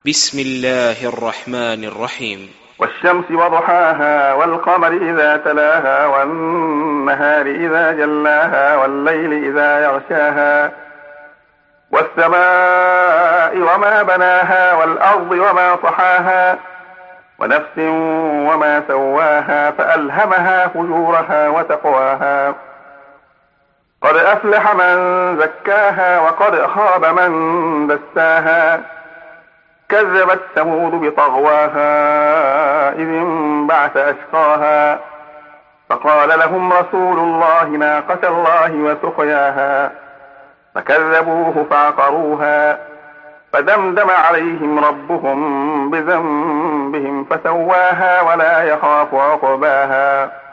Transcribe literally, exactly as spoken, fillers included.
بسم الله الرحمن الرحيم. والشمس وضحاها والقمر إذا تلاها والنهار إذا جلاها والليل إذا يغشاها والسماء وما بناها والأرض وما طحاها ونفس وما سواها فألهمها فجورها وتقواها قد أفلح من زكاها وقد خاب من دساها كذبت ثمود بطغواها إذ انبعث أشقاها فقال لهم رسول الله ناقة الله وسقياها فكذبوه فعقروها فدمدم عليهم ربهم بذنبهم فسواها ولا يخاف عقباها.